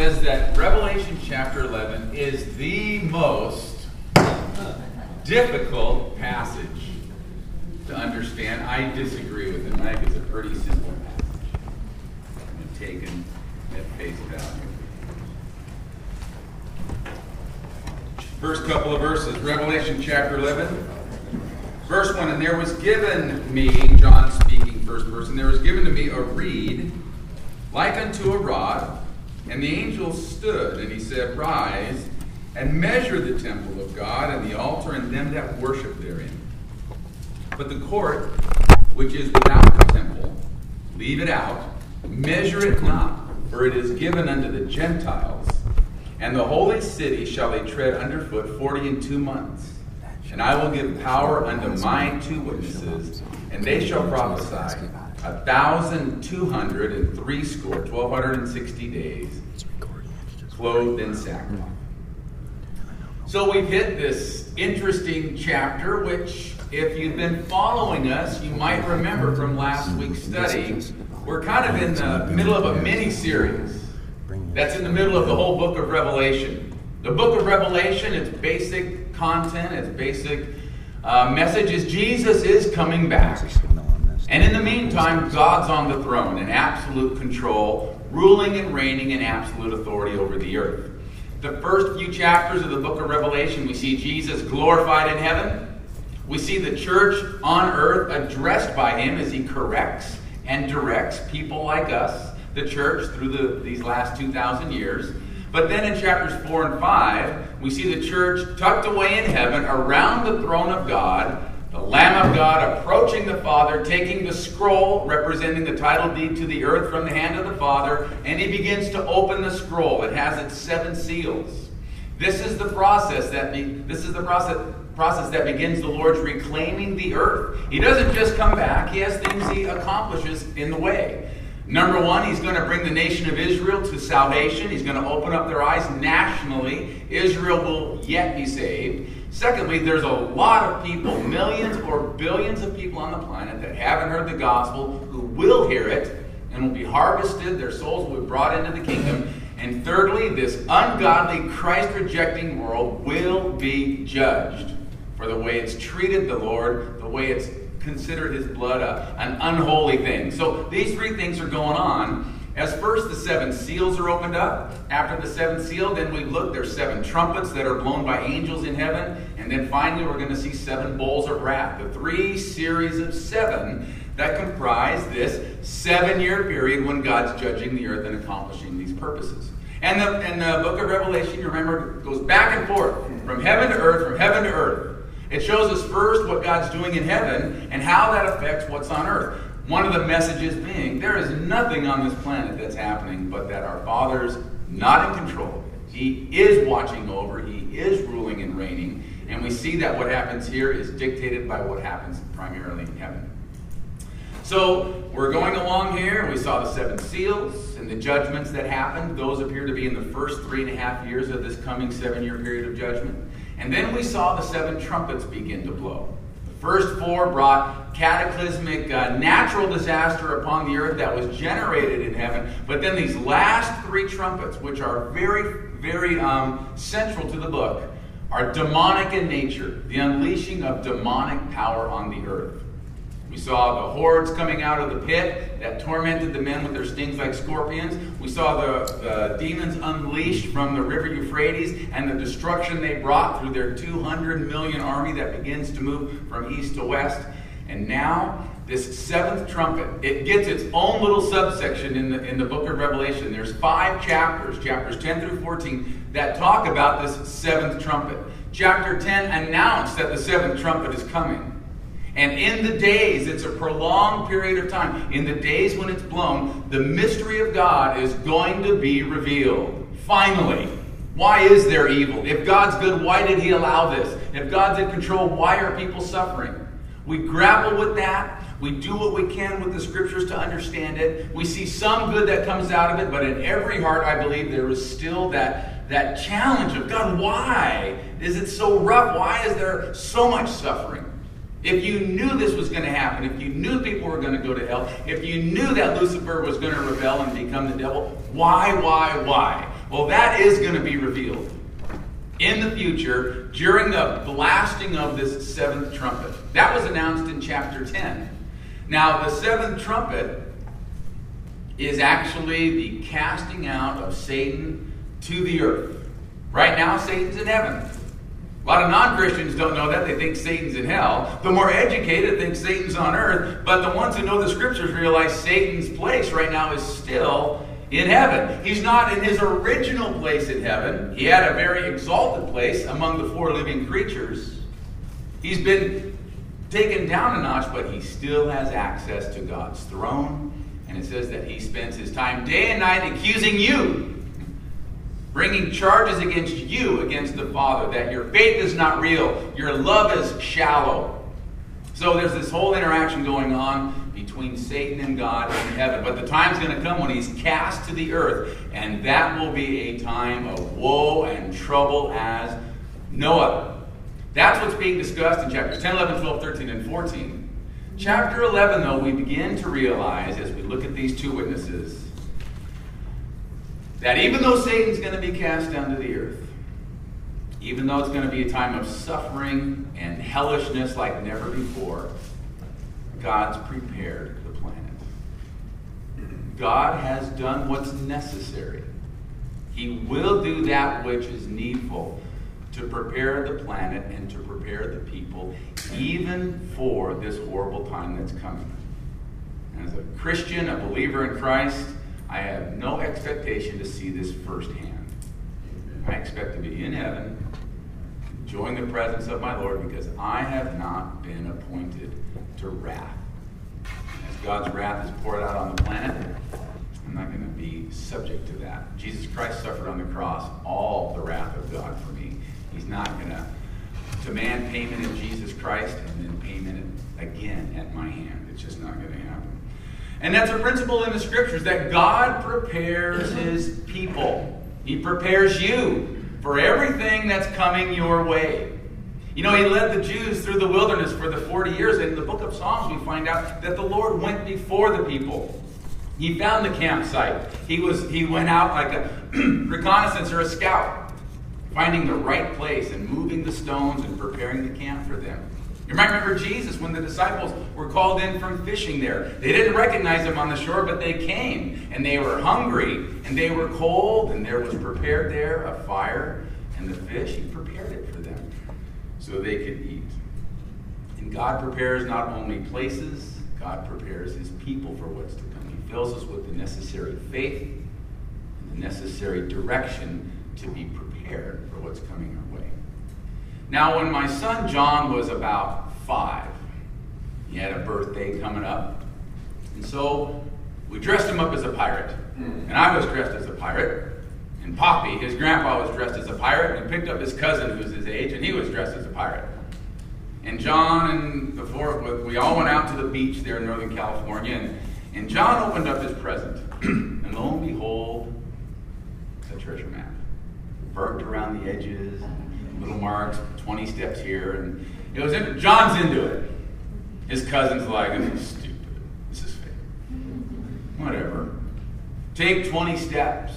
says that Revelation chapter 11 is the most difficult passage to understand. I disagree with him. I think it's a pretty simple passage when taken at face value. First couple of verses, Revelation chapter 11, verse 1, and there was given me, John speaking first person, there was given to me a reed like unto a rod, and the angel stood, and he said, Rise, and measure the temple of God, and the altar, and them that worship therein. But the court, which is without the temple, leave it out, measure it not, for it is given unto the Gentiles, and the holy city shall they tread underfoot 62 months. And I will give power unto my 2 witnesses, and they shall prophesy 1,260, 1,260 days, clothed in sackcloth. So we've hit this interesting chapter, which, if you've been following us, you might remember from last week's study. We're kind of in the middle of a mini-series that's in the middle of the whole book of Revelation. The book of Revelation, its basic content, its basic message is Jesus is coming back. And in the meantime, God's on the throne in absolute control, ruling and reigning in absolute authority over the earth. The first few chapters of the book of Revelation, we see Jesus glorified in heaven. We see the church on earth addressed by him as he corrects and directs people like us, the church, through these last 2,000 years. But then in chapters 4 and 5, we see the church tucked away in heaven around the throne of God, the Lamb of God approaching the Father, taking the scroll representing the title deed to the earth from the hand of the Father, and he begins to open the scroll. It has its 7 seals. This is the process that begins the Lord's reclaiming the earth. He doesn't just come back. He has things he accomplishes in the way. Number 1, he's going to bring the nation of Israel to salvation. He's going to open up their eyes nationally. Israel will yet be saved. Secondly, there's a lot of people, millions or billions of people on the planet that haven't heard the gospel, who will hear it and will be harvested. Their souls will be brought into the kingdom. And thirdly, this ungodly, Christ-rejecting world will be judged for the way it's treated the Lord, the way it's considered his blood an unholy thing. So these 3 things are going on. As first, the 7 seals are opened up. After the 7th seal, then we look, there's 7 trumpets that are blown by angels in heaven. And then finally, we're going to see 7 bowls of wrath. The 3 series of 7 that comprise this 7-year period when God's judging the earth and accomplishing these purposes. And the book of Revelation, you remember, goes back and forth from heaven to earth, from heaven to earth. It shows us first what God's doing in heaven and how that affects what's on earth. One of the messages being, there is nothing on this planet that's happening but that our Father's not in control of it. He is watching over, he is ruling and reigning, and we see that what happens here is dictated by what happens primarily in heaven. So we're going along here, and we saw the 7 seals and the judgments that happened. Those appear to be in the first 3.5 years of this coming 7-year period of judgment. And then we saw the 7 trumpets begin to blow. The first 4 brought cataclysmic natural disaster upon the earth that was generated in heaven. But then these last 3 trumpets, which are very, very central to the book, are demonic in nature. The unleashing of demonic power on the earth. We saw the hordes coming out of the pit that tormented the men with their stings like scorpions. We saw the demons unleashed from the river Euphrates and the destruction they brought through their 200 million army that begins to move from east to west. And now, this 7th trumpet, it gets its own little subsection in the book of Revelation. There's 5 chapters, chapters 10 through 14, that talk about this 7th trumpet. Chapter 10 announced that the 7th trumpet is coming. And in the days, it's a prolonged period of time, in the days when it's blown, the mystery of God is going to be revealed. Finally. Why is there evil? If God's good, why did he allow this? If God's in control, why are people suffering? We grapple with that. We do what we can with the scriptures to understand it. We see some good that comes out of it, but in every heart, I believe, there is still that challenge of, God, why is it so rough? Why is there so much suffering? If you knew this was going to happen, if you knew people were going to go to hell, if you knew that Lucifer was going to rebel and become the devil, why? Well, that is going to be revealed in the future during the blasting of this seventh trumpet. That was announced in chapter 10. Now, the seventh trumpet is actually the casting out of Satan to the earth. Right now, Satan's in heaven. A lot of non-Christians don't know that. They think Satan's in hell. The more educated think Satan's on earth. But the ones who know the scriptures realize Satan's place right now is still in heaven. He's not in his original place in heaven. He had a very exalted place among the four living creatures. He's been taken down a notch, but he still has access to God's throne. And it says that he spends his time day and night accusing you, bringing charges against you, against the Father, that your faith is not real, your love is shallow. So there's this whole interaction going on between Satan and God in heaven. But the time's going to come when he's cast to the earth, and that will be a time of woe and trouble as no other. That's what's being discussed in chapters 10, 11, 12, 13, and 14. Chapter 11, though, we begin to realize, as we look at these two witnesses, that even though Satan's going to be cast down to the earth, even though it's going to be a time of suffering and hellishness like never before, God's prepared the planet. God has done what's necessary. He will do that which is needful to prepare the planet and to prepare the people, even for this horrible time that's coming. As a Christian, a believer in Christ, I have no expectation to see this firsthand. I expect to be in heaven, enjoying the presence of my Lord, because I have not been appointed to wrath. As God's wrath is poured out on the planet, I'm not going to be subject to that. Jesus Christ suffered on the cross all the wrath of God for me. He's not going to demand payment in Jesus Christ and then payment again at my hand. It's just not going to happen. And that's a principle in the scriptures, that God prepares his people. He prepares you for everything that's coming your way. You know, he led the Jews through the wilderness for the 40 years. And in the book of Psalms, we find out that the Lord went before the people. He found the campsite. He went out like a reconnaissance or a scout, finding the right place and moving the stones and preparing the camp for them. You might remember Jesus when the disciples were called in from fishing there. They didn't recognize him on the shore, but they came. And they were hungry, and they were cold, and there was prepared there a fire and the fish. He prepared it for them so they could eat. And God prepares not only places, God prepares his people for what's to come. He fills us with the necessary faith and the necessary direction to be prepared for what's coming our way. Now, when my son John was about 5, he had a birthday coming up. And so we dressed him up as a pirate. And I was dressed as a pirate. And Poppy, his grandpa, was dressed as a pirate. And he picked up his cousin, who was his age, and he was dressed as a pirate. And John and the four, we all went out to the beach there in Northern California. And John opened up his present. And lo and behold, a treasure map. Burnt around the edges, little marks, 20 steps here. And it was John's into it. His cousin's like, this is stupid. This is fake. Whatever. Take 20 steps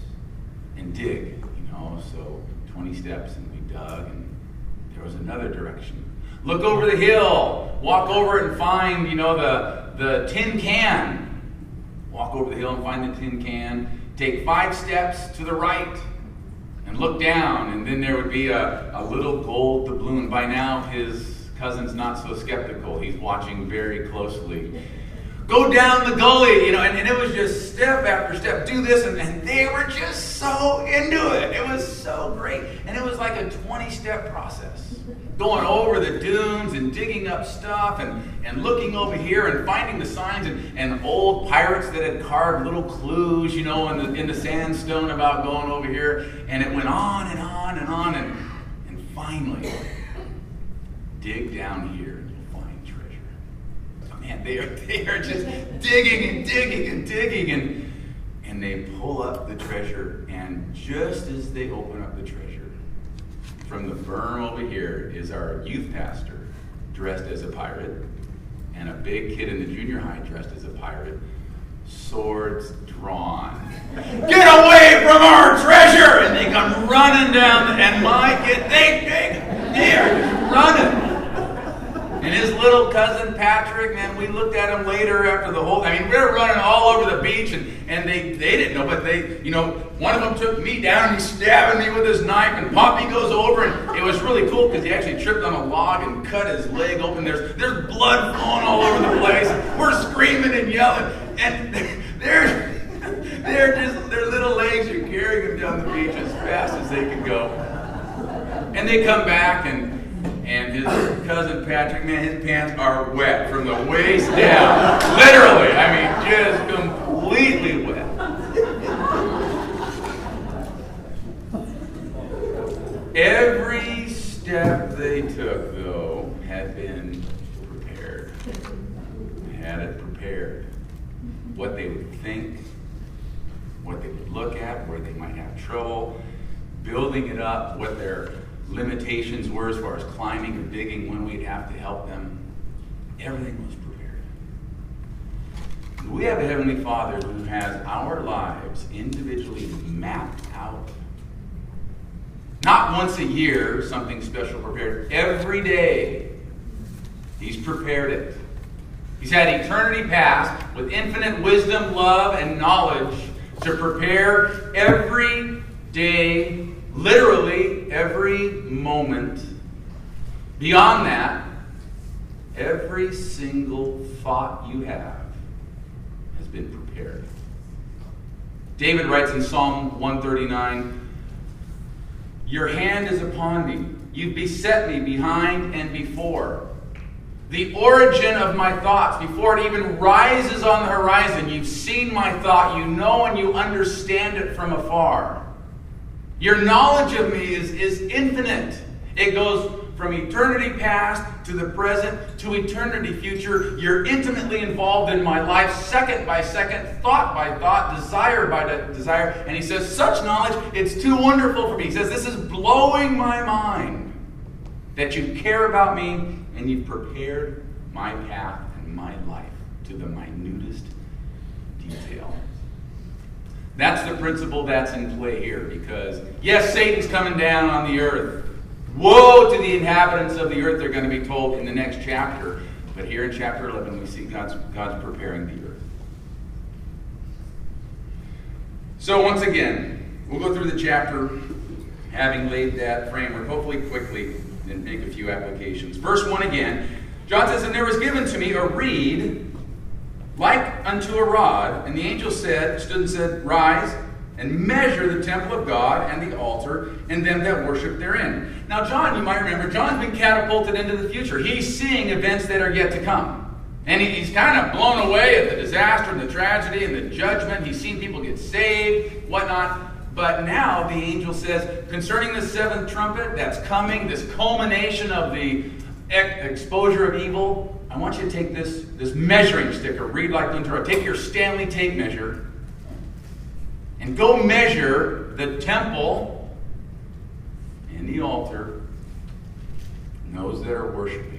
and dig, So 20 steps, and we dug, and there was another direction. Look over the hill. Walk over it and find, the tin can. Walk over the hill and find the tin can. Take 5 steps to the right and look down, and then there would be a little gold doubloon. By now, his cousin's not so skeptical. He's watching very closely. Go down the gully, and it was just step after step. Do this, and they were just so into it. It was so great. And it was like a 20-step process. Going over the dunes and digging up stuff and looking over here and finding the signs and old pirates that had carved little clues, in the sandstone about going over here. And it went on and on and on. And finally, dig down here and you'll find treasure. Oh, man, they are just digging and digging and digging. And they pull up the treasure. And just as they open up the treasure, from the berm over here is our youth pastor, dressed as a pirate, and a big kid in the junior high dressed as a pirate, swords drawn. Get away from our treasure! And they come running down, and my kid, they're just running. And his little cousin Patrick, man, we looked at him later after the whole, we were running all over the beach, and they didn't know, but one of them took me down, and he's stabbing me with his knife, and Poppy goes over, and it was really cool because he actually tripped on a log and cut his leg open. There's blood flowing all over the place. We're screaming and yelling, and their little legs are carrying him down the beach as fast as they can go. And they come back, and his cousin Patrick, man, his pants are wet from the waist down. Literally, just completely wet. Every step they took, though, had been prepared. They had it prepared. What they would think, what they would look at, where they might have trouble, building it up, what their limitations were as far as climbing or digging, when we'd have to help them. Everything was prepared. We have a Heavenly Father who has our lives individually mapped out. Not once a year, something special prepared. Every day, He's prepared it. He's had eternity past with infinite wisdom, love, and knowledge to prepare every day, literally every moment. Beyond that, every single thought you have has been prepared. David writes in Psalm 139, "Your hand is upon me. You beset me behind and before. The origin of my thoughts, before it even rises on the horizon, you've seen my thought. You know and you understand it from afar. Your knowledge of me is infinite. It goes from eternity past to the present to eternity future. You're intimately involved in my life, second by second, thought by thought, desire by desire." And he says, such knowledge, it's too wonderful for me. He says, this is blowing my mind that you care about me and you've prepared my path and my life to the minutest detail. That's the principle that's in play here, because yes, Satan's coming down on the earth. Woe to the inhabitants of the earth, they're going to be told in the next chapter. But here in chapter 11, we see God's preparing the earth. So once again, we'll go through the chapter, having laid that framework, hopefully quickly, and make a few applications. Verse 1 again, John says, "And there was given to me a reed like unto a rod, and the angel stood and said, Rise, and measure the temple of God and the altar, and them that worship therein." Now John, you might remember, John's been catapulted into the future. He's seeing events that are yet to come. And he's kind of blown away at the disaster and the tragedy and the judgment. He's seen people get saved, whatnot. But now the angel says, concerning the seventh trumpet that's coming, this culmination of the exposure of evil, I want you to take this measuring stick, or reed like unto a rod. Take your Stanley tape measure and go measure the temple and the altar and those that are worshiping.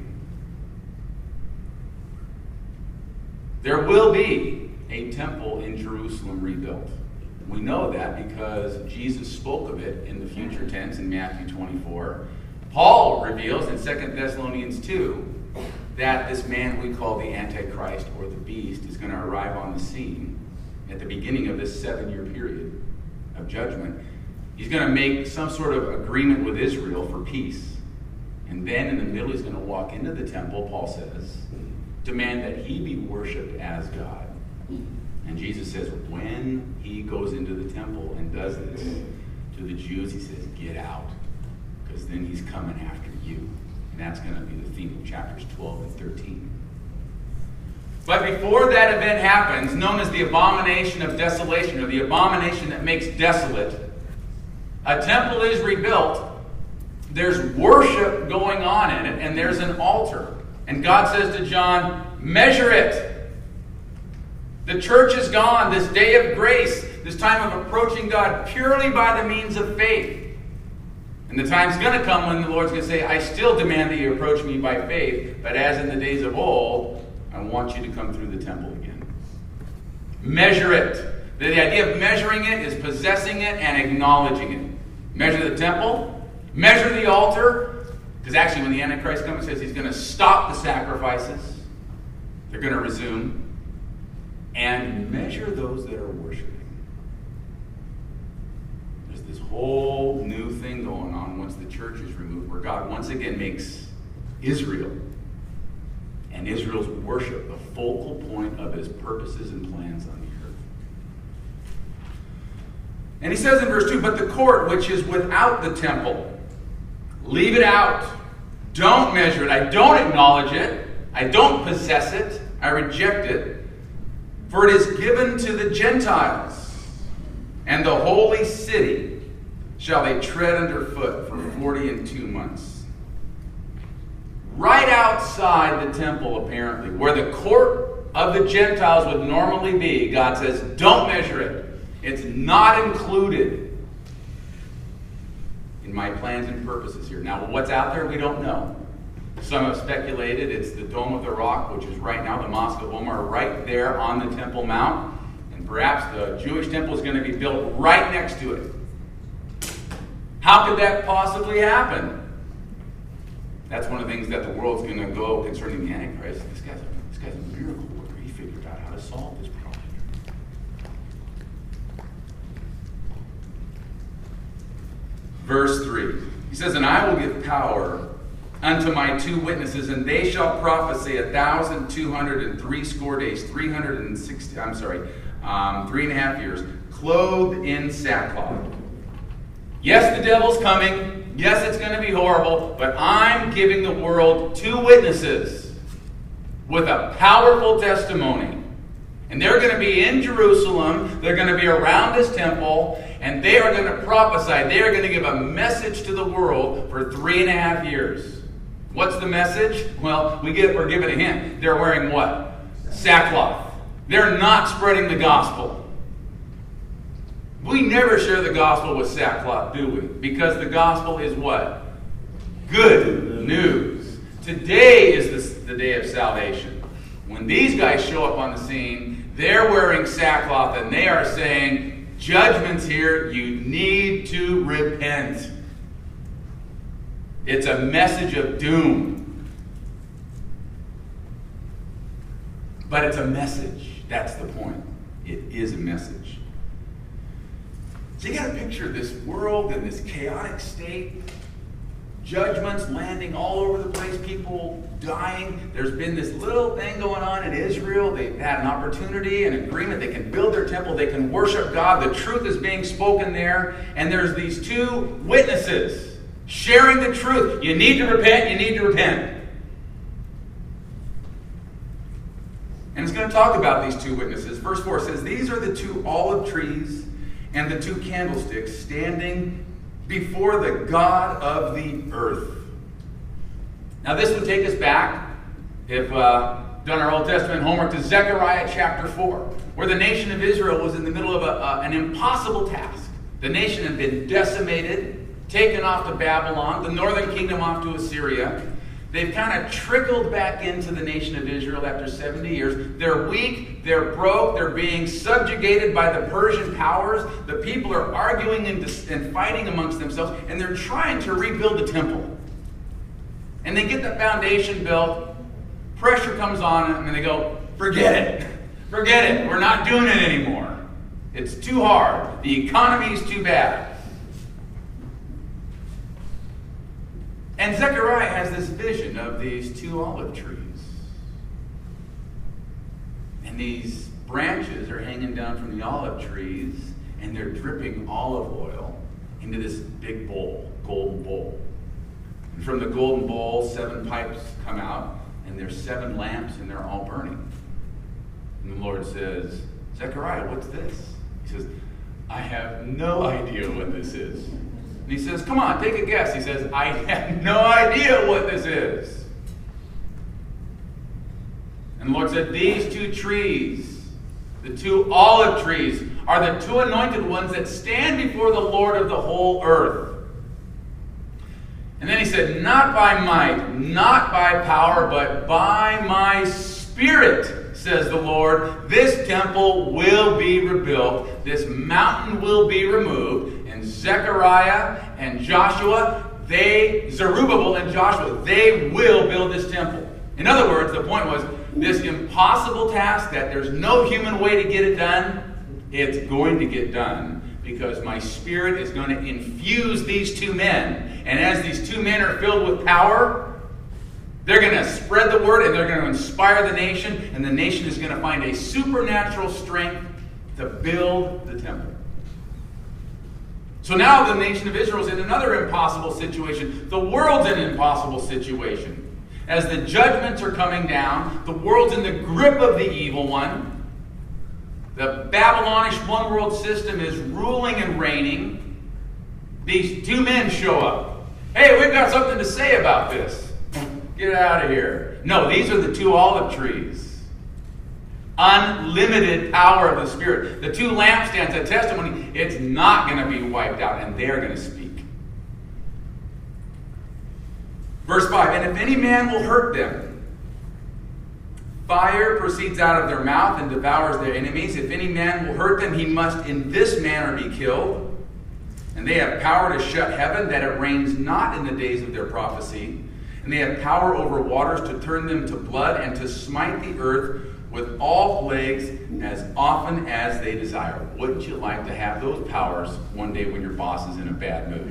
There will be a temple in Jerusalem rebuilt. We know that because Jesus spoke of it in the future tense in Matthew 24. Paul reveals in 2 Thessalonians 2 that this man we call the Antichrist, or the beast, is going to arrive on the scene at the beginning of this 7-year period of judgment. He's going to make some sort of agreement with Israel for peace. And then in the middle, he's going to walk into the temple, Paul says, demand that he be worshipped as God. And Jesus says, when he goes into the temple and does this to the Jews, he says, get out, because then he's coming after you. And that's going to be the theme of chapters 12 and 13. But before that event happens, known as the abomination of desolation, or the abomination that makes desolate, a temple is rebuilt. There's worship going on in it, and there's an altar. And God says to John, measure it. The church is gone, this day of grace, this time of approaching God purely by the means of faith. And the time's going to come when the Lord's going to say, I still demand that you approach me by faith, but as in the days of old, I want you to come through the temple again. Measure it. The idea of measuring it is possessing it and acknowledging it. Measure the temple. Measure the altar. Because actually when the Antichrist comes, it says he's going to stop the sacrifices. They're going to resume. And measure those that are worshiping. There's this whole new thing going on once the church is removed, where God once again makes Israel and Israel's worship the focal point of his purposes and plans on the earth. And he says in verse 2, but the court which is without the temple, leave it out. Don't measure it. I don't acknowledge it. I don't possess it. I reject it. For it is given to the Gentiles, and the holy city shall they tread underfoot for 42 months. Right outside the temple, apparently, where the court of the Gentiles would normally be, God says, don't measure it. It's not included in my plans and purposes here. Now, what's out there, we don't know. Some have speculated it's the Dome of the Rock, which is right now the Mosque of Omar, right there on the Temple Mount. And perhaps the Jewish temple is going to be built right next to it. How could that possibly happen? That's one of the things that the world's going to go concerning the Antichrist. This guy's a miracle worker. He figured out how to solve this problem. Verse 3. He says, and I will give power unto my 2 witnesses, and they shall prophesy 1,260 days, 3.5 years, clothed in sackcloth. Yes, the devil's coming. Yes, it's going to be horrible, but I'm giving the world 2 witnesses with a powerful testimony. And they're going to be in Jerusalem. They're going to be around this temple, and they are going to prophesy. They are going to give a message to the world for 3.5 years. What's the message? Well, we're given a hint. They're wearing what? Sackcloth. They're not spreading the gospel. We never share the gospel with sackcloth, do we? Because the gospel is what? Good news. Today is the day of salvation. When these guys show up on the scene, they're wearing sackcloth and they are saying, judgment's here, you need to repent. It's a message of doom. But it's a message. That's the point. It is a message. So you got to picture this world in this chaotic state. Judgments landing all over the place. People dying. There's been this little thing going on in Israel. They've had an opportunity, an agreement. They can build their temple. They can worship God. The truth is being spoken there. And there's these 2 witnesses sharing the truth. You need to repent. You need to repent. And it's going to talk about these 2 witnesses. Verse 4 says, these are the 2 olive trees and the 2 candlesticks standing before the God of the earth. Now this would take us back, if done our Old Testament homework, to Zechariah chapter 4, where the nation of Israel was in the middle of an impossible task. The nation had been decimated, taken off to Babylon, the northern kingdom off to Assyria. They've kind of trickled back into the nation of Israel after 70 years. They're weak, they're broke, they're being subjugated by the Persian powers. The people are arguing and fighting amongst themselves, and they're trying to rebuild the temple. And they get the foundation built, pressure comes on them, and they go, forget it. Forget it. We're not doing it anymore. It's too hard. The economy is too bad. And Zechariah has this vision of these 2 olive trees. And these branches are hanging down from the olive trees, and they're dripping olive oil into this big bowl, golden bowl. And from the golden bowl, 7 pipes come out, and there's 7 lamps, and they're all burning. And the Lord says, Zechariah, what's this? He says, I have no idea what this is. And he says, come on, take a guess. He says, I have no idea what this is. And the Lord said, these 2 trees, the 2 olive trees, are the 2 anointed ones that stand before the Lord of the whole earth. And then he said, not by might, not by power, but by my Spirit, says the Lord. This temple will be rebuilt. This mountain will be removed. And Zechariah and Joshua, Zerubbabel and Joshua, they will build this temple. In other words, the point was, this impossible task that there's no human way to get it done, it's going to get done because my Spirit is going to infuse these two men. And as these two men are filled with power, they're going to spread the word and they're going to inspire the nation, and the nation is going to find a supernatural strength to build the temple. So now the nation of Israel is in another impossible situation. The world's in an impossible situation. As the judgments are coming down, the world's in the grip of the evil one. The Babylonish one world system is ruling and reigning. These two men show up. Hey, we've got something to say about this. Get out of here. No, these are the two olive trees. Unlimited power of the Spirit. The two lampstands, a testimony, it's not going to be wiped out, and they're going to speak. Verse 5, and if any man will hurt them, fire proceeds out of their mouth and devours their enemies. If any man will hurt them, he must in this manner be killed. And they have power to shut heaven, that it rains not in the days of their prophecy. And they have power over waters to turn them to blood, and to smite the earth with all plagues as often as they desire. Wouldn't you like to have those powers one day when your boss is in a bad mood?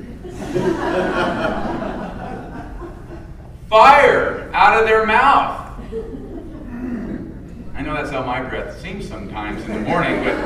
Fire out of their mouth. I know that's how my breath seems sometimes in the morning, but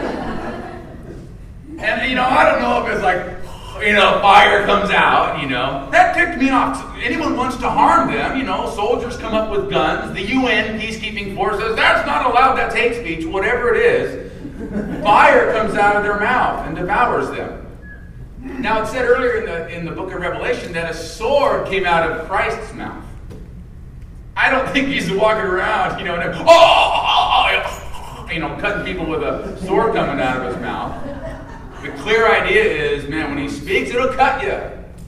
and I don't know if it's like, fire comes out, That ticked me off. Anyone wants to harm them, soldiers come up with guns, the UN peacekeeping force says, that's not allowed, that's hate speech, whatever it is. Fire comes out of their mouth and devours them. Now, it said earlier in the book of Revelation that a sword came out of Christ's mouth. I don't think he's walking around, cutting people with a sword coming out of his mouth. The clear idea is, man, when he speaks, it'll cut you.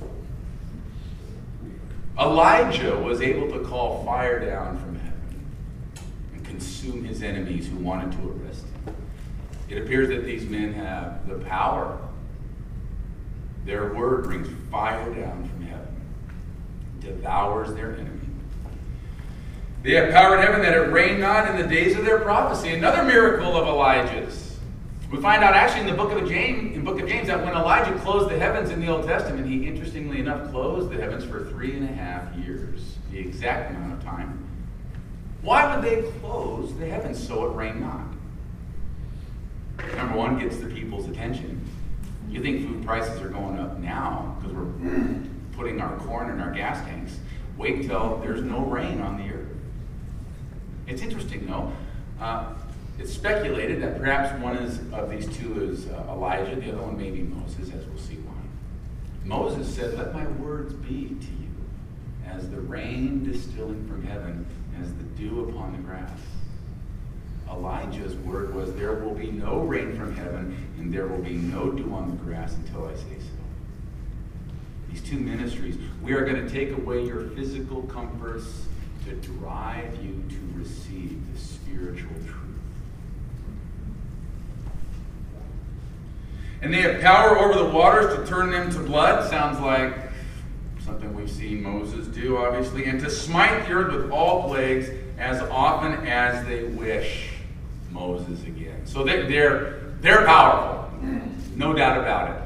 Elijah was able to call fire down from heaven and consume his enemies who wanted to arrest him. It appears that these men have the power. Their word brings fire down from heaven, devours their enemy. They have power in heaven that it rain not in the days of their prophecy. Another miracle of Elijah's. We find out actually in the book of James that when Elijah closed the heavens in the Old Testament, he interestingly enough closed the heavens for 3.5 years, the exact amount of time. Why would they close the heavens so it rained not? Number one, gets the people's attention. You think food prices are going up now because we're putting our corn in our gas tanks. Wait until there's no rain on the earth. It's interesting, though. It's speculated that perhaps one of these two is Elijah, the other one may be Moses, as we'll see why. Moses said, let my words be to you as the rain distilling from heaven, as the dew upon the grass. Elijah's word was, there will be no rain from heaven, and there will be no dew on the grass until I say so. These two ministries, we are going to take away your physical comforts to drive you to receive the spiritual truth. And they have power over the waters to turn them to blood. Sounds like something we've seen Moses do, obviously. And to smite the earth with all plagues as often as they wish. Moses again. So they're powerful. No doubt about it.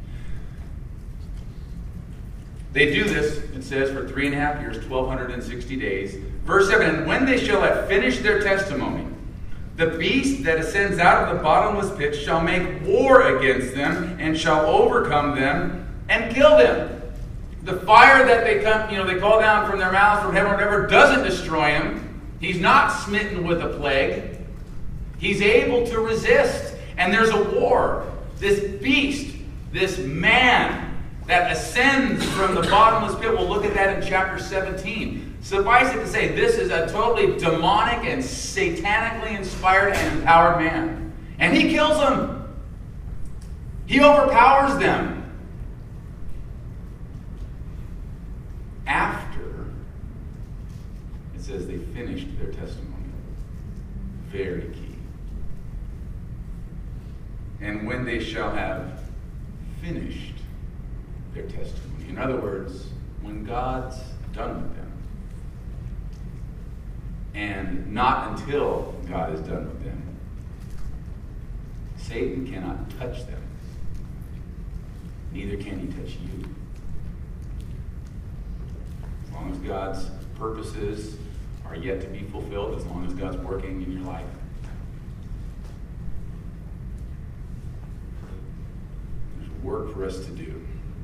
They do this, it says, for 3.5 years, 1,260 days. Verse 7, and when they shall have finished their testimony, the beast that ascends out of the bottomless pit shall make war against them and shall overcome them and kill them. The fire that they call down from their mouths from heaven or whatever doesn't destroy him. He's not smitten with a plague. He's able to resist. And there's a war. This beast, this man that ascends from the bottomless pit, we'll look at that in chapter 17. Suffice it to say, this is a totally demonic and satanically inspired and empowered man. And he kills them. He overpowers them. their testimony. Very key. And when they shall have finished their testimony. In other words, when God's done with them. And not until God is done with them. Satan cannot touch them. Neither can he touch you. As long as God's purposes are yet to be fulfilled, as long as God's working in your life. There's work for us to do.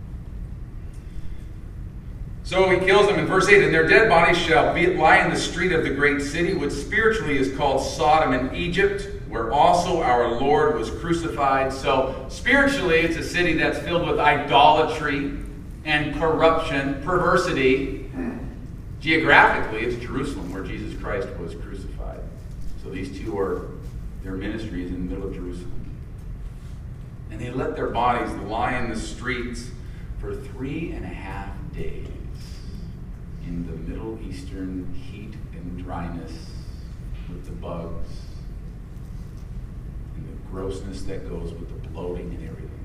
So he kills them in verse 8, and their dead bodies shall lie in the street of the great city, which spiritually is called Sodom and Egypt, where also our Lord was crucified. So spiritually, it's a city that's filled with idolatry and corruption, perversity. Geographically, it's Jerusalem, where Jesus Christ was crucified. So these two are their ministries in the middle of Jerusalem. And they let their bodies lie in the streets for 3.5 days in the Middle Eastern heat and dryness with the bugs and the grossness that goes with the bloating and everything.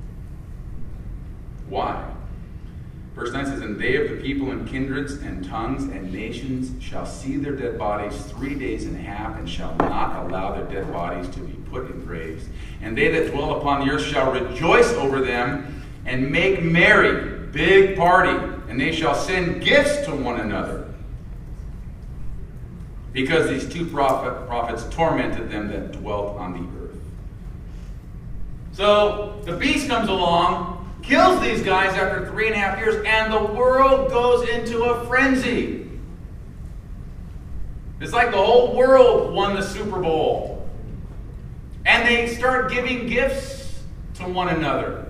Why? Verse 9 says, and they of the people and kindreds and tongues and nations shall see their dead bodies 3.5 days, and shall not allow their dead bodies to be put in graves. And they that dwell upon the earth shall rejoice over them and make merry, big party, and they shall send gifts to one another. Because these two prophets tormented them that dwelt on the earth. So the beast comes along, kills these guys after 3.5 years, and the world goes into a frenzy. It's like the whole world won the Super Bowl. And they start giving gifts to one another.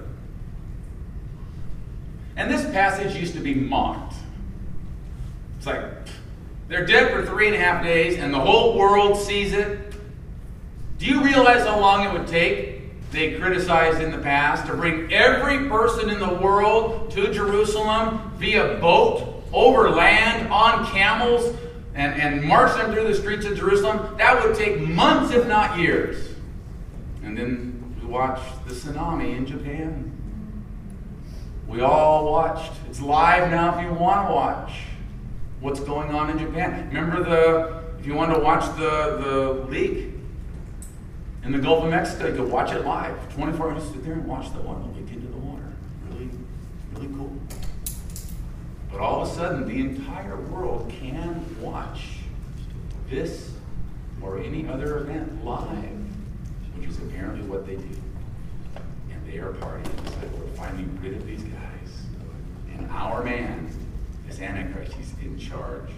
And this passage used to be mocked. It's like, they're dead for 3.5 days, and the whole world sees it. Do you realize how long it would take, they criticized in the past, to bring every person in the world to Jerusalem via boat, over land, on camels, and march them through the streets of Jerusalem? That would take months, if not years. And then we watched the tsunami in Japan. We all watched. It's live now if you want to watch what's going on in Japan. Remember if you want to watch the leak in the Gulf of Mexico, you could watch it live. 24 hours, sit there and watch the oil leak into the water. Really, really cool. But all of a sudden, the entire world can watch this or any other event live, which is apparently what they do. And they are partying. It's like, we're finally rid of these guys. And our man is Antichrist. He's in charge.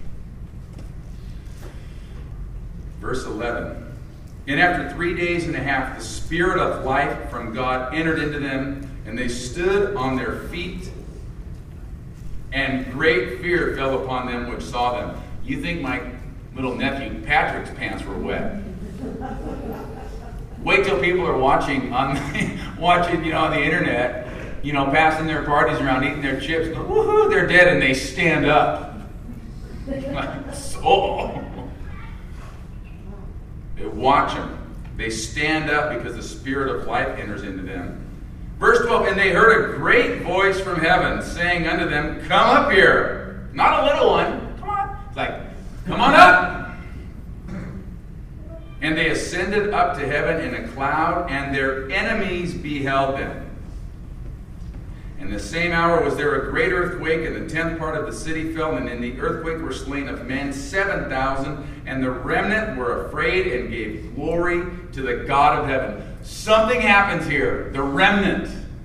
Verse 11. And after 3.5 days, the Spirit of life from God entered into them, and they stood on their feet, and great fear fell upon them which saw them. You think my little nephew Patrick's pants were wet. Wait till people are watching on the internet, passing their parties around, eating their chips, go, woohoo, they're dead, and they stand up. So, they watch them. They stand up because the Spirit of life enters into them. Verse 12, and they heard a great voice from heaven saying unto them, come up here. Not a little one. Come on. It's like, come on up. And they ascended up to heaven in a cloud, and their enemies beheld them. In the same hour was there a great earthquake, and the 10th part of the city fell, and in the earthquake were slain of men 7,000, and the remnant were afraid and gave glory to the God of heaven. Something happens here. The remnant.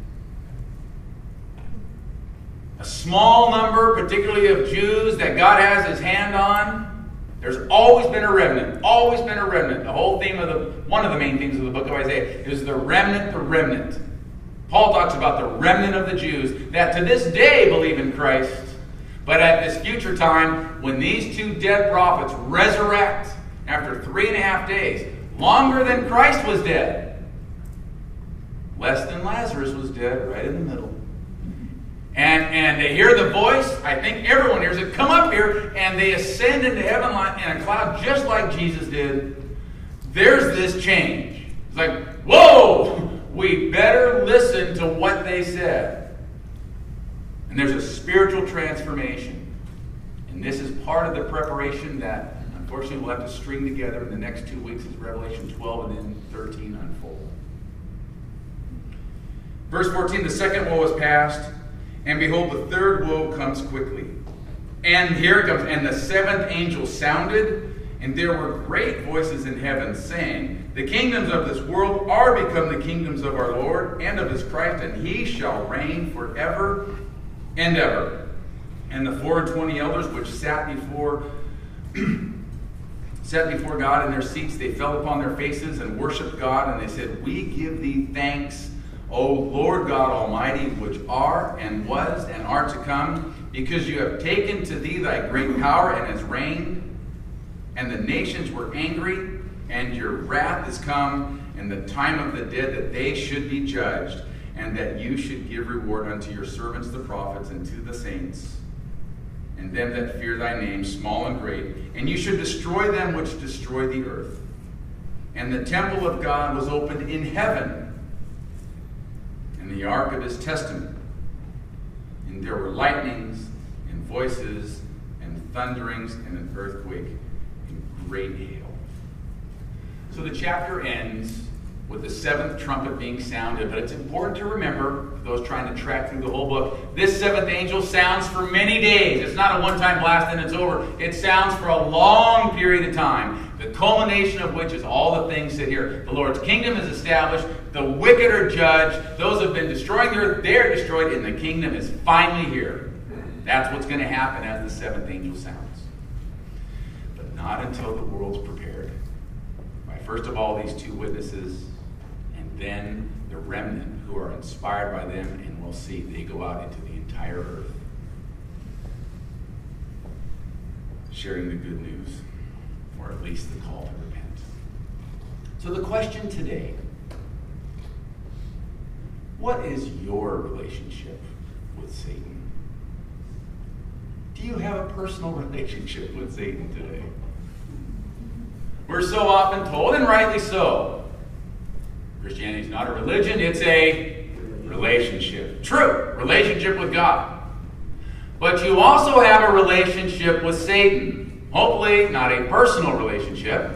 A small number, particularly of Jews, that God has his hand on. There's always been a remnant. Always been a remnant. The whole theme of one of the main themes of the book of Isaiah is the remnant, the remnant. Paul talks about the remnant of the Jews that to this day believe in Christ. But at this future time, when these two dead prophets resurrect after 3.5 days, longer than Christ was dead, less than Lazarus was dead, right in the middle. And they hear the voice. I think everyone hears it. Come up here. And they ascend into heaven in a cloud just like Jesus did. There's this change. It's like, whoa! We better listen to what they said. And there's a spiritual transformation. And this is part of the preparation that, unfortunately, we'll have to string together in the next 2 weeks as Revelation 12 and then 13 unfold. Verse 14, the second woe is past, and behold, the third woe comes quickly. And here it comes. And the seventh angel sounded, and there were great voices in heaven saying, the kingdoms of this world are become the kingdoms of our Lord and of his Christ, and he shall reign forever and ever. And the 24 elders which sat before God in their seats, they fell upon their faces and worshipped God, and they said, we give thee thanks, O Lord God Almighty, which are and was and are to come, because you have taken to thee thy great power and has reigned, and the nations were angry, and your wrath is come, and the time of the dead that they should be judged, and that you should give reward unto your servants the prophets and to the saints, and them that fear thy name, small and great, and you should destroy them which destroy the earth. And the temple of God was opened in heaven, and the ark of his testament. And there were lightnings, and voices, and thunderings, and an earthquake, and great hail. So the chapter ends with the seventh trumpet being sounded, but it's important to remember, for those trying to track through the whole book, this seventh angel sounds for many days. It's not a one-time blast and it's over. It sounds for a long period of time, the culmination of which is all the things that here. The Lord's kingdom is established, the wicked are judged, those who have been destroying the earth, they're destroyed, and the kingdom is finally here. That's what's going to happen as the seventh angel sounds. But not until the world's prepared. By first of all, these two witnesses, and then the remnant who are inspired by them, and we'll see they go out into the entire earth, sharing the good news, or at least the call to repent. So the question today, what is your relationship with Satan? Do you have a personal relationship with Satan today? We're so often told, and rightly so, Christianity is not a religion, it's a relationship. True, relationship with God. But you also have a relationship with Satan. Hopefully not a personal relationship.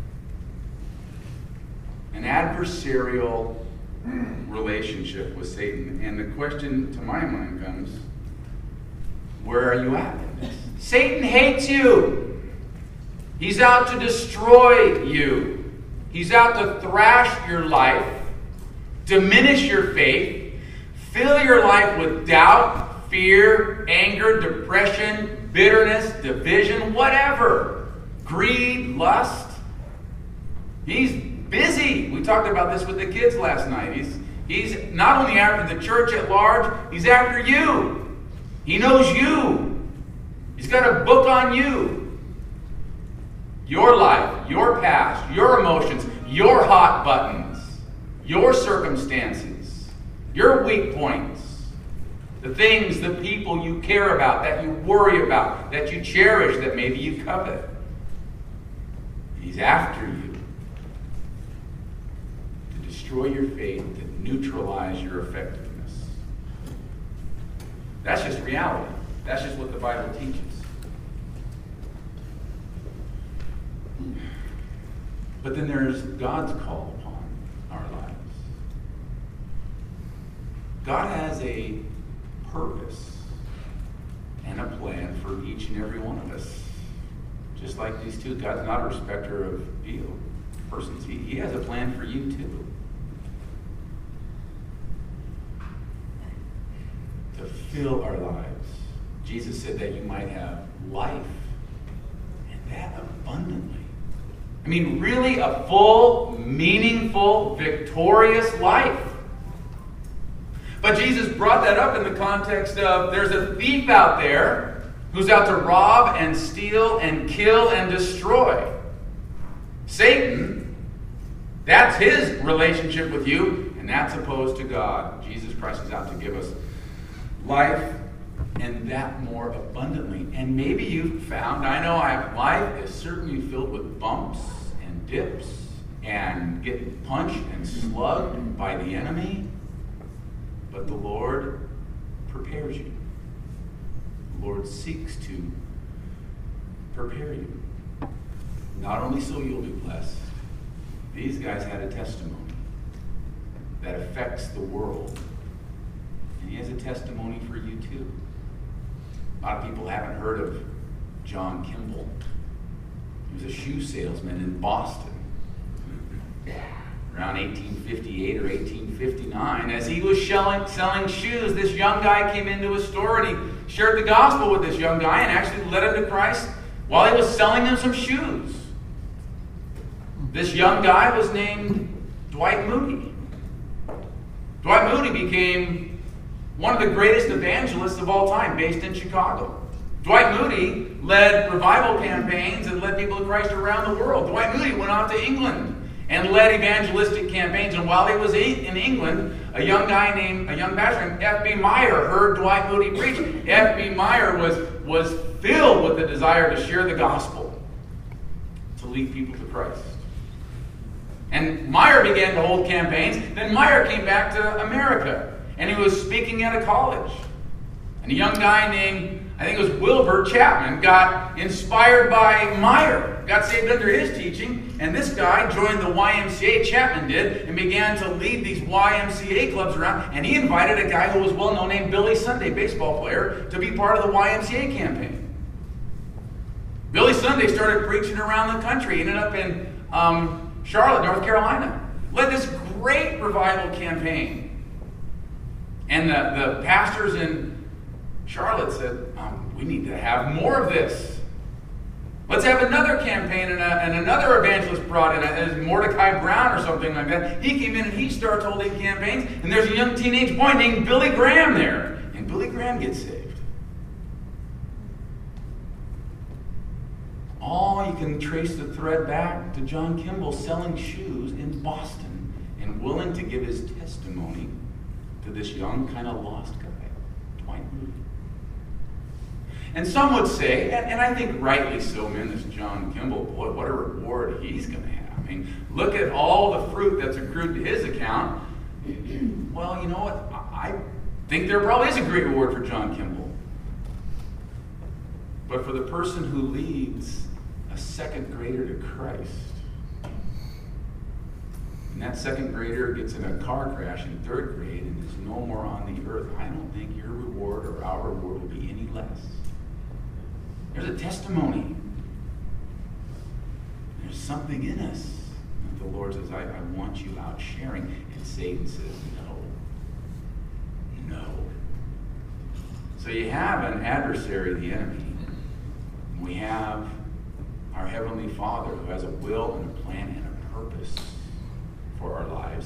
An adversarial relationship with Satan. And the question to my mind comes, where are you at in this? Satan hates you. He's out to destroy you. He's out to thrash your life, diminish your faith, fill your life with doubt, fear, anger, depression, bitterness, division, whatever. Greed, lust. He's busy. We talked about this with the kids last night. He's not only after the church at large, he's after you. He knows you. He's got a book on you. Your life, your past, your emotions, your hot buttons, your circumstances, your weak points, the things, the people you care about, that you worry about, that you cherish, that maybe you covet. He's after you to destroy your faith, to neutralize your effectiveness. That's just reality. That's just what the Bible teaches. But then there's God's call upon our lives. God has a purpose and a plan for each and every one of us. Just like these two, God's not a respecter of persons. He has a plan for you too. To fill our lives. Jesus said that you might have life, and that abundantly. I mean, really a full, meaningful, victorious life. But Jesus brought that up in the context of there's a thief out there who's out to rob and steal and kill and destroy. Satan, that's his relationship with you, and that's opposed to God. Jesus Christ is out to give us life and that more abundantly. And maybe you've found, I know life is certainly filled with bumps and dips and getting punched and slugged by the enemy, but the Lord prepares you. The Lord seeks to prepare you. Not only so you'll be blessed, these guys had a testimony that affects the world. And he has a testimony for you too. A lot of people haven't heard of John Kimball. He was a shoe salesman in Boston around 1858 or 1859. As he was selling shoes, this young guy came into his store and he shared the gospel with this young guy and actually led him to Christ while he was selling him some shoes. This young guy was named Dwight Moody. Dwight Moody became one of the greatest evangelists of all time, based in Chicago. Dwight Moody led revival campaigns and led people to Christ around the world. Dwight Moody went off to England and led evangelistic campaigns. And while he was in England, a young pastor named F.B. Meyer heard Dwight Moody preach. F.B. Meyer was filled with the desire to share the gospel, to lead people to Christ. And Meyer began to hold campaigns. Then Meyer came back to America, and he was speaking at a college. And a young guy named, I think it was Wilbur Chapman, got inspired by Meyer, got saved under his teaching, and this guy joined the YMCA, Chapman did, and began to lead these YMCA clubs around, and he invited a guy who was well known named Billy Sunday, baseball player, to be part of the YMCA campaign. Billy Sunday started preaching around the country, ended up in Charlotte, North Carolina, led this great revival campaign. And the pastors in Charlotte said, we need to have more of this. Let's have another campaign, and another evangelist brought in, Mordecai Brown or something like that. He came in and he starts holding campaigns, and there's a young teenage boy named Billy Graham there. And Billy Graham gets saved. All you can trace the thread back to John Kimball selling shoes in Boston and willing to give his testimony to this young, kind of lost guy, Dwight Moody. And some would say, and I think rightly so, man, this John Kimball, boy, what a reward he's going to have. I mean, look at all the fruit that's accrued to his account. Well, you know what? I think there probably is a great reward for John Kimball. But for the person who leads a second grader to Christ, and that second grader gets in a car crash in third grade and is no more on the earth, I don't think your reward or our reward will be any less. There's a testimony. There's something in us that the Lord says, I want you out sharing. And Satan says, no. So you have an adversary, the enemy. We have our Heavenly Father who has a will and a plan and a purpose for our lives.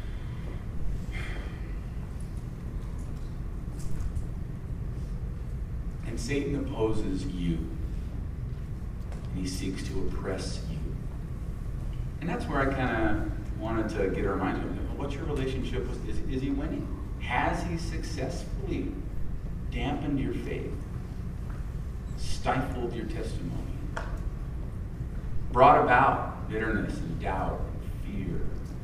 And Satan opposes you. And he seeks to oppress you. And that's where I kind of wanted to get our minds on. What's your relationship with? Is he winning? Has he successfully dampened your faith? Stifled your testimony? Brought about bitterness and doubt and fear?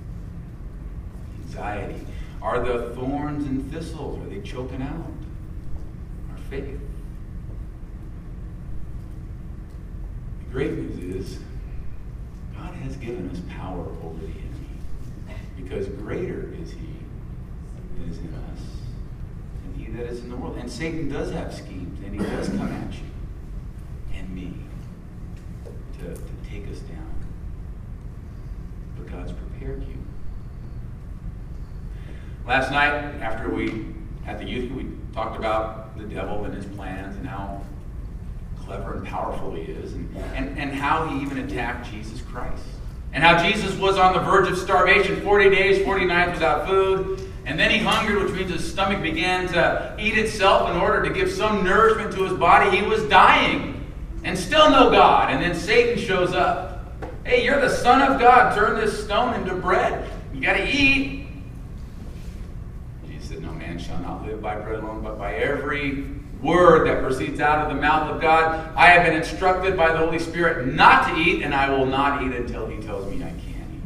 Anxiety? Are the thorns and thistles, are they choking out our faith? The great news is God has given us power over the enemy, because greater is he that is in us than he that is in the world. And Satan does have schemes, and he does come at you and me to take us down. But God's prepared you. Last night, after we had the youth, we talked about the devil and his plans and how clever and powerful he is, and how he even attacked Jesus Christ. And how Jesus was on the verge of starvation, 40 days, 40 nights without food. And then he hungered, which means his stomach began to eat itself in order to give some nourishment to his body. He was dying and still no God. And then Satan shows up. Hey, you're the Son of God. Turn this stone into bread. You got to eat. Jesus said, no man shall not live by bread alone, but by every word that proceeds out of the mouth of God. I have been instructed by the Holy Spirit not to eat, and I will not eat until he tells me I can eat.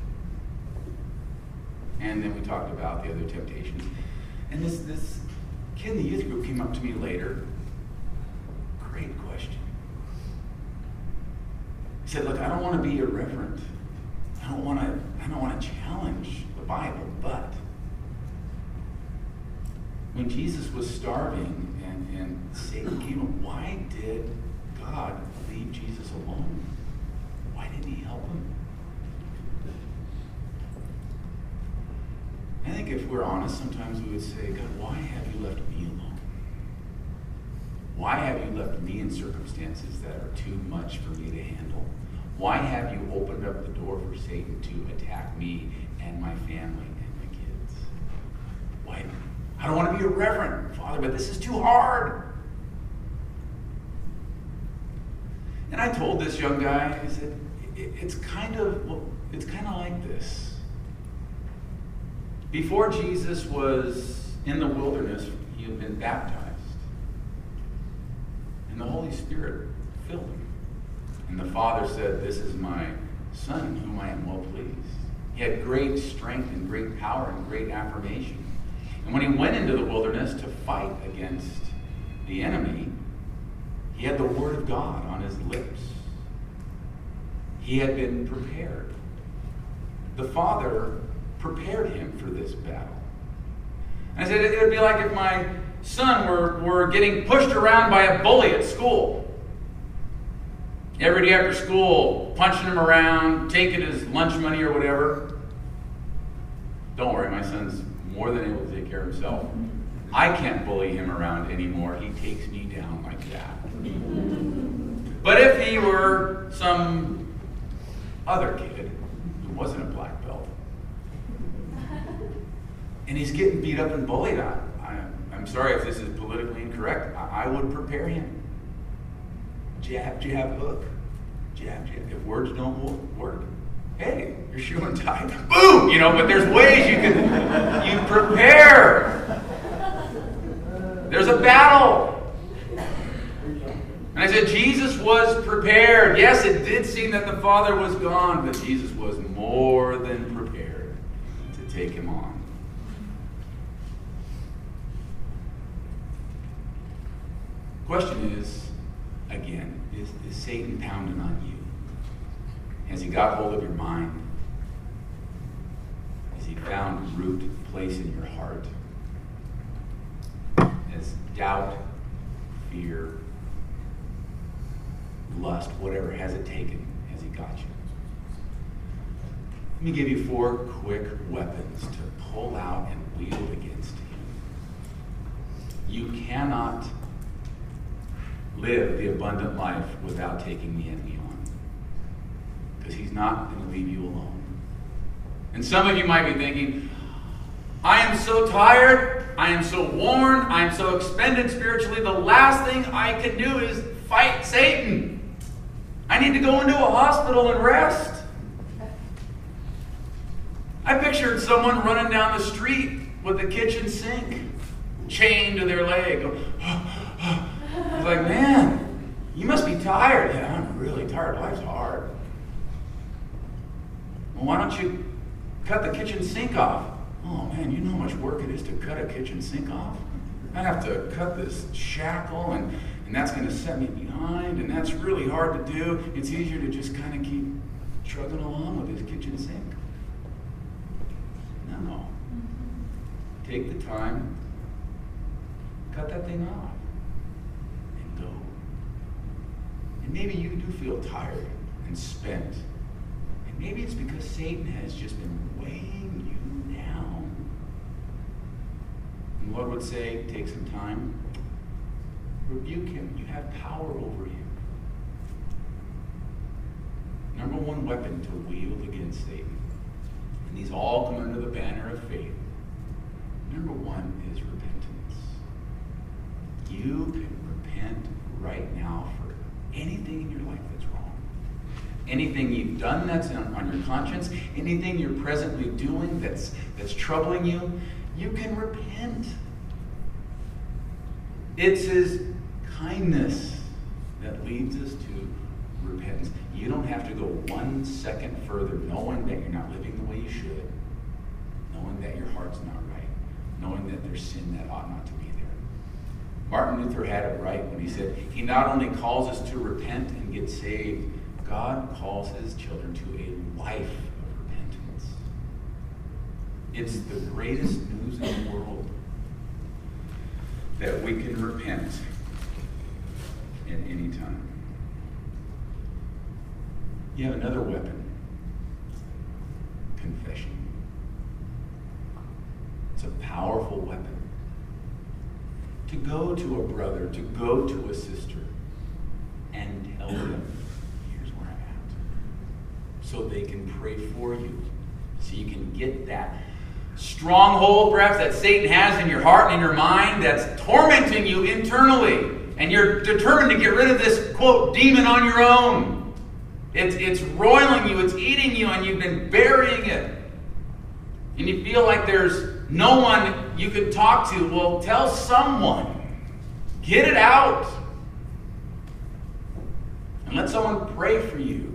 And then we talked about the other temptations. And this kid in the youth group came up to me later. Great question. He said, look, I don't want to be irreverent. I don't want to challenge the Bible, but when Jesus was starving and Satan came up, why did God leave Jesus alone? Why didn't he help him? I think if we're honest, sometimes we would say, God, why have you left me alone? Why have you left me in circumstances that are too much for me to handle? Why have you opened up the door for Satan to attack me and my family and my kids? Why? I don't want to be irreverent, Father, but this is too hard. And I told this young guy, I said, it's kind of like this. Before Jesus was in the wilderness, he had been baptized. And the Holy Spirit filled him. And the Father said, this is my Son in whom I am well pleased. He had great strength and great power and great affirmation. And when he went into the wilderness to fight against the enemy, he had the Word of God on his lips. He had been prepared. The Father prepared him for this battle. And I said, it would be like if my son were getting pushed around by a bully at school. Every day after school, punching him around, taking his lunch money or whatever. Don't worry, my son's more than able to take care of himself. I can't bully him around anymore. He takes me down like that. But if he were some other kid who wasn't a black belt, and he's getting beat up and bullied, I'm sorry if this is politically incorrect, I would prepare him. Jab, jab, hook. Jab, jab. If words don't work, hey, your shoe untied. Boom! But there's ways you prepare. There's a battle. And I said, Jesus was prepared. Yes, it did seem that the Father was gone, but Jesus was more than prepared to take him on. Question is, again, is Satan pounding on you? Has he got hold of your mind? Has he found root place in your heart? Has doubt, fear, lust, whatever, has it taken? Has he got you? Let me give you 4 quick weapons to pull out and wield against him. You cannot live the abundant life without taking the enemy on. Because he's not going to leave you alone. And some of you might be thinking, I am so tired, I am so worn, I am so expended spiritually, the last thing I can do is fight Satan. I need to go into a hospital and rest. I pictured someone running down the street with a kitchen sink chained to their leg. I was like, man, you must be tired. Yeah, I'm really tired. Life's hard. Well, why don't you cut the kitchen sink off? Oh, man, you know how much work it is to cut a kitchen sink off? I have to cut this shackle, and that's going to set me behind, and that's really hard to do. It's easier to just kind of keep chugging along with this kitchen sink. No. Take the time, cut that thing off. And maybe you do feel tired and spent. And maybe it's because Satan has just been weighing you down. And the Lord would say, take some time, rebuke him. You have power over him. Number 1 weapon to wield against Satan. And these all come under the banner of faith. Number 1 is repentance. You can repent right now for anything in your life that's wrong. Anything you've done that's on your conscience, anything you're presently doing that's troubling you, you can repent. It's His kindness that leads us to repentance. You don't have to go 1 second further knowing that you're not living the way you should, knowing that your heart's not right, knowing that there's sin that ought not to be there. Martin Luther had it right when he said, he not only calls us to repent and get saved, God calls His children to a life of repentance. It's the greatest news in the world that we can repent at any time. You have another weapon: confession. It's a powerful weapon. To go to a brother, to go to a sister, and tell them, here's where I'm at. So they can pray for you. So you can get that stronghold, perhaps, that Satan has in your heart and in your mind that's tormenting you internally. And you're determined to get rid of this, quote, demon on your own. It's roiling you, it's eating you, and you've been burying it. And you feel like there's no one you could talk to. Well, tell someone. Get it out. And let someone pray for you.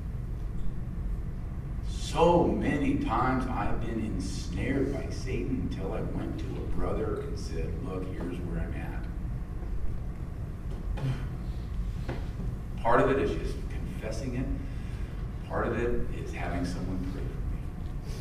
So many times I've been ensnared by Satan until I went to a brother and said, look, here's where I'm at. Part of it is just confessing it. Part of it is having someone pray for me.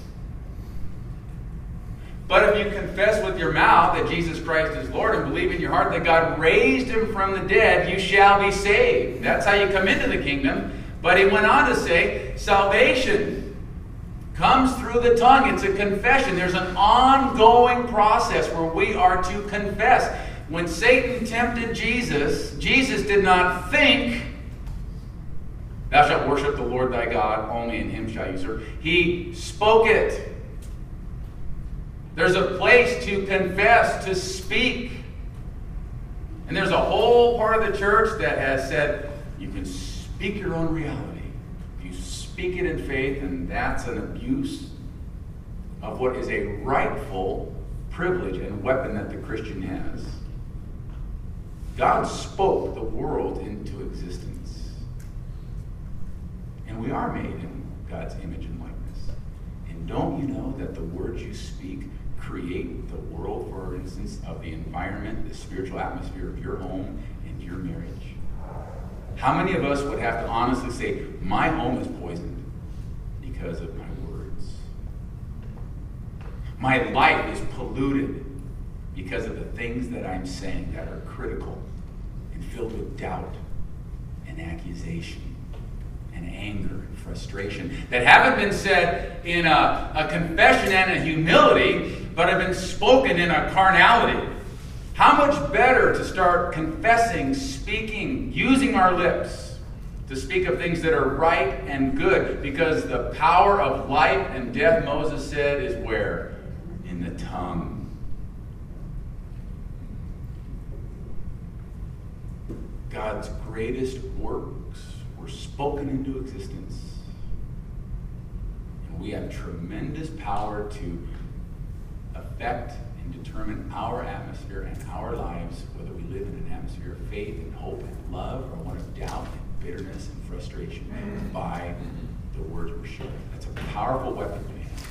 But if you confess with your mouth that Jesus Christ is Lord and believe in your heart that God raised Him from the dead, you shall be saved. That's how you come into the kingdom. But He went on to say, salvation comes through the tongue. It's a confession. There's an ongoing process where we are to confess. When Satan tempted Jesus, Jesus did not think, thou shalt worship the Lord thy God, only in Him shall you serve. He spoke it. There's a place to confess, to speak. And there's a whole part of the church that has said, you can speak your own reality. You speak it in faith, and that's an abuse of what is a rightful privilege and weapon that the Christian has. God spoke the world into existence. And we are made in God's image and likeness. And don't you know that the words you speak create the world, for instance, of the environment, the spiritual atmosphere of your home and your marriage? How many of us would have to honestly say, my home is poisoned because of my words? My life is polluted because of the things that I'm saying that are critical and filled with doubt and accusation and anger and frustration that haven't been said in a confession and a humility, but have been spoken in a carnality. How much better to start confessing, speaking, using our lips to speak of things that are right and good, because the power of life and death, Moses said, is where? In the tongue. God's greatest works were spoken into existence. And we have tremendous power to affect and determine our atmosphere and our lives, whether we live in an atmosphere of faith and hope and love, or one of doubt and bitterness and frustration, by the words we're sharing. That's a powerful weapon we have.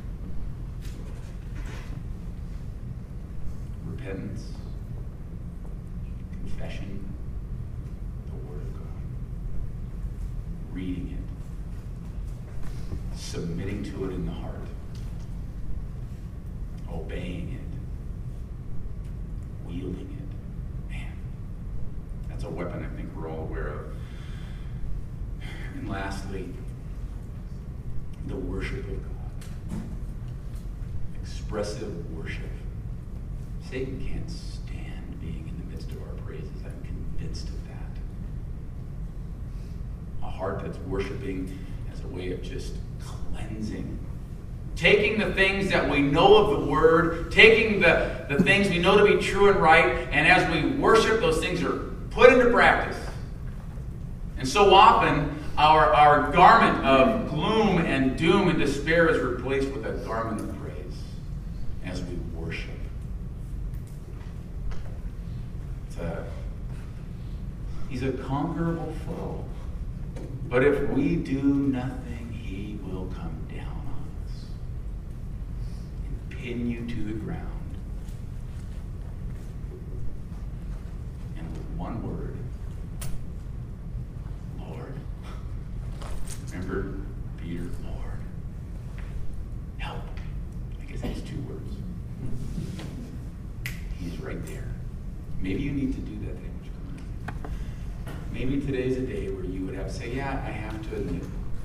Repentance, confession, the Word of God, reading it, submitting to it in the heart, obeying it, wielding it. Man, that's a weapon I think we're all aware of. And lastly, the worship of God. Expressive worship. Satan can't stand being in the midst of our praises. I'm convinced of that. A heart that's worshiping as a way of just cleansing. Taking the things that we know of the Word, taking the things we know to be true and right, and as we worship, those things are put into practice. And so often, our garment of gloom and doom and despair is replaced with a garment of praise as we worship. He's a conquerable foe. But if we do nothing, he will come down on us and pin you to the ground. And with one word, Lord. Remember Peter, Lord, help. I guess that's 2 words. He's right there. Maybe you need to do that today. Maybe today's a day where you would have to say, yeah, I have to admit,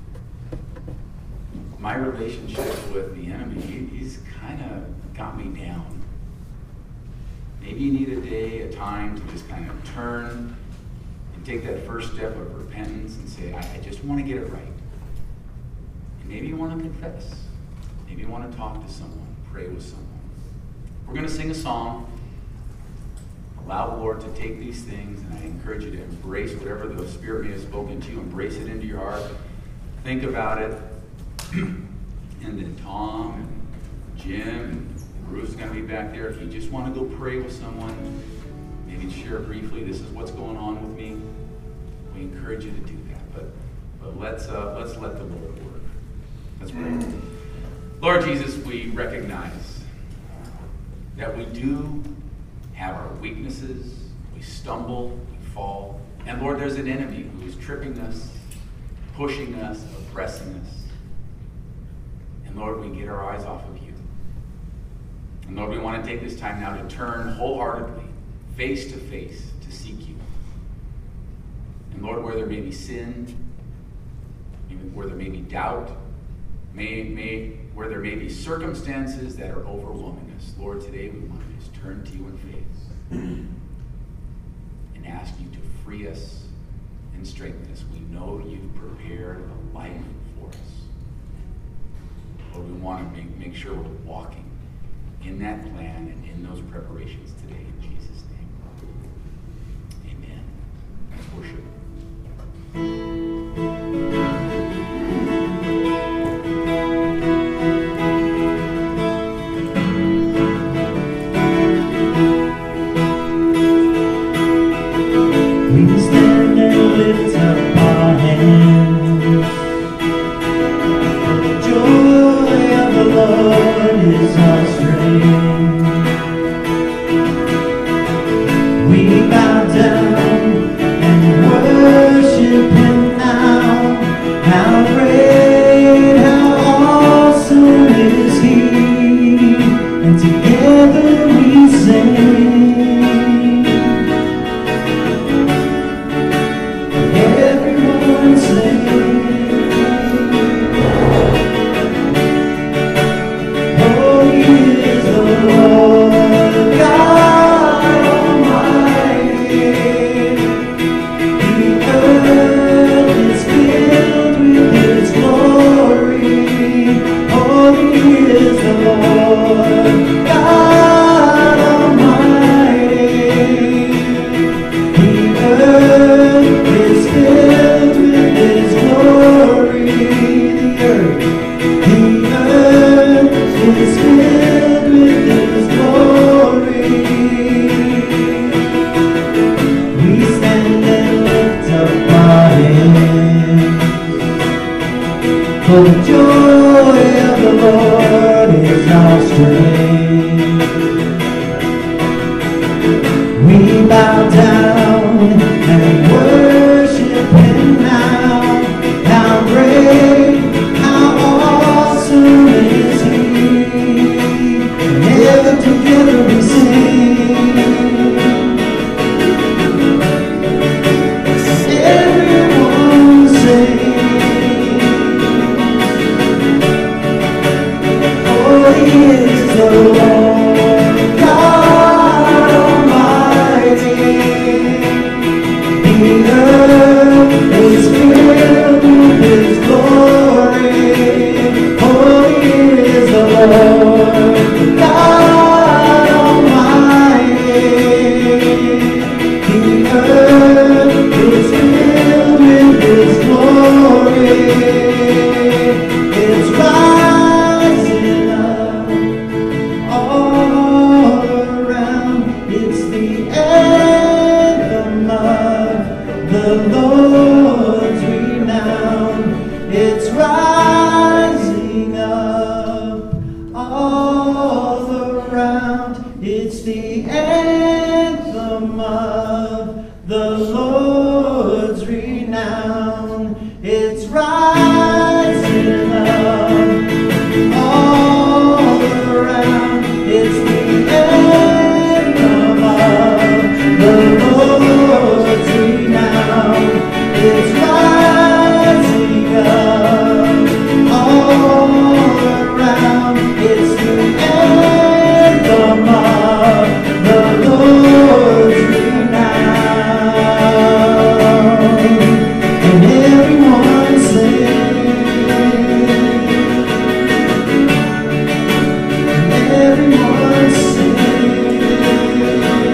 my relationship with the enemy, he's kind of got me down. Maybe you need a day, a time to just kind of turn and take that first step of repentance and say, I just want to get it right. And maybe you want to confess. Maybe you want to talk to someone, pray with someone. We're going to sing a song. Allow the Lord to take these things, and I encourage you to embrace whatever the Spirit may have spoken to you. Embrace it into your heart. Think about it. And then Tom and Jim and Bruce are going to be back there. If you just want to go pray with someone, maybe share briefly, this is what's going on with me. We encourage you to do that. But let's let the Lord work. Let's pray. Lord Jesus, we recognize that we do have our weaknesses, we stumble, we fall. And Lord, there's an enemy who is tripping us, pushing us, oppressing us. And Lord, we get our eyes off of you. And Lord, we want to take this time now to turn wholeheartedly, face to face, to seek you. And Lord, where there may be sin, where there may be doubt, where there may be circumstances that are overwhelming us, Lord, today we want to just turn to you in faith and ask you to free us and strengthen us. We know you've prepared a life for us. Lord, we want to make sure we're walking in that plan and in those preparations today. In Jesus' name, amen. Let's worship. Holy is the Lord God Almighty. anthem of the Lord's renown. It's rising up all around. It's the anthem of the Lord's renown. It's rising up all around. It's the anthem of the Lord's renown. And everyone sings. And everyone sings.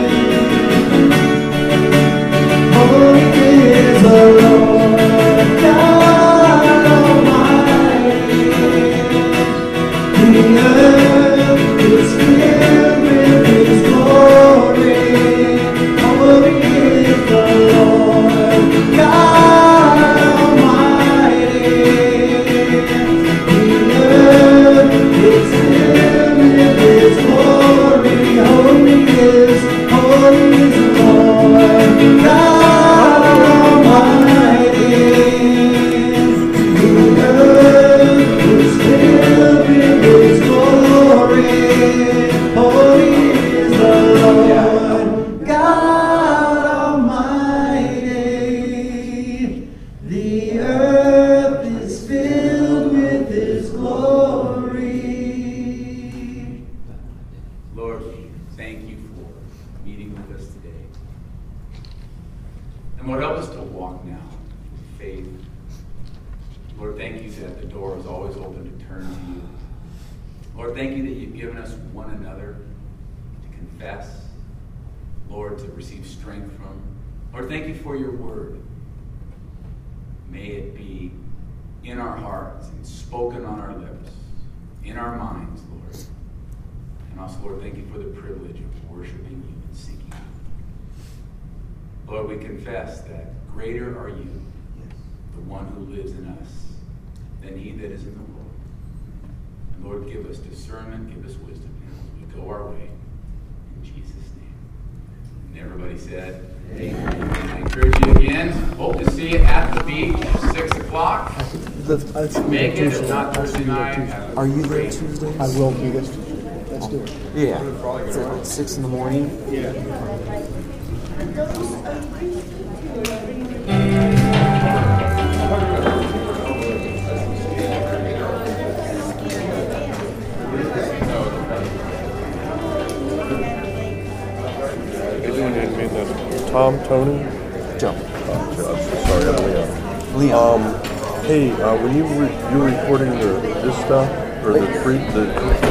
Holy is the Lord God Almighty. The earth is filled with His glory. Holy is the Lord God Almighty. The earth is filled with His glory. Holy is the Lord God Almighty. The earth is filled with His glory. Holy is the Lord God Almighty. The earth is filled with His glory. Lord, we thank you for meeting with us today. And Lord, help us to walk now with faith. Lord, thank you that the door is always open to turn to you. Lord, thank you that you've given us one another to confess. Lord, to receive strength from. Lord, thank you for your word. May it be in our hearts and spoken on our lips, in our minds, Lord. And also, Lord, thank you for the privilege of worshiping you and seeking you. Lord, we confess that greater are you, the one who lives in us, than he that is in the world. And Lord, give us discernment, give us wisdom as we go our way. In Jesus' name. And everybody said, amen. I encourage you again. Hope to see you at the beach, 6 o'clock. Make it, if not Thursday night. Are you there Tuesday? I will be this Tuesday. Let's do it. Yeah. Is it like 6 in the morning? Yeah. Tom, Tony? Joe. Sorry, I'm Leon. Hey, when you're recording this stuff, or the